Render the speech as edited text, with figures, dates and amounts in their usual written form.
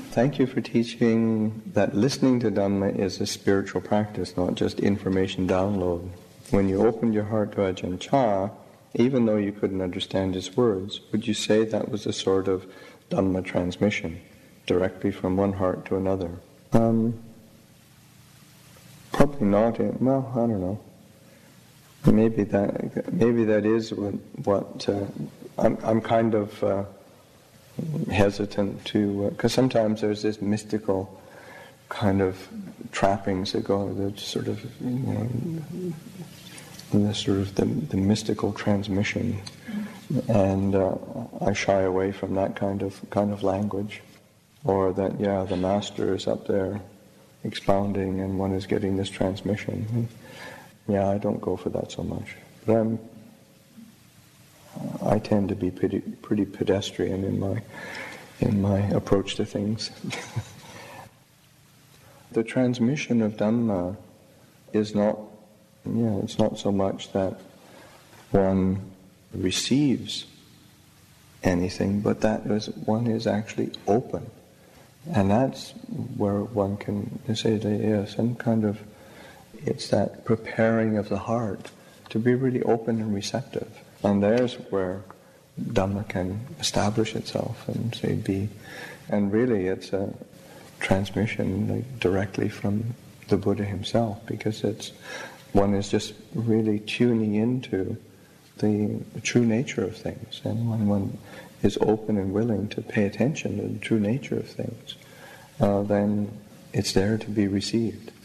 Thank you for teaching that listening to Dhamma is a spiritual practice, not just information download. When you opened your heart to Ajahn Chah, even though you couldn't understand his words, would you say that was a sort of Dhamma transmission, directly from one heart to another? Probably not. Well, I don't know. Maybe that is what I'm kind of hesitant to, because sometimes there's this mystical kind of trappings that go, that sort of, the mystical transmission, and I shy away from that kind of language, or that the master is up there expounding and one is getting this transmission. I don't go for that so much. But I tend to be pretty pedestrian in my approach to things. The transmission of Dhamma is not, it's not so much that one receives anything, but that one is actually open. And that's where one can say some kind of, it's that preparing of the heart to be really open and receptive. And there's where Dhamma can establish itself and really it's a transmission directly from the Buddha himself, because one is just really tuning into the true nature of things. And when one is open and willing to pay attention to the true nature of things, then it's there to be received.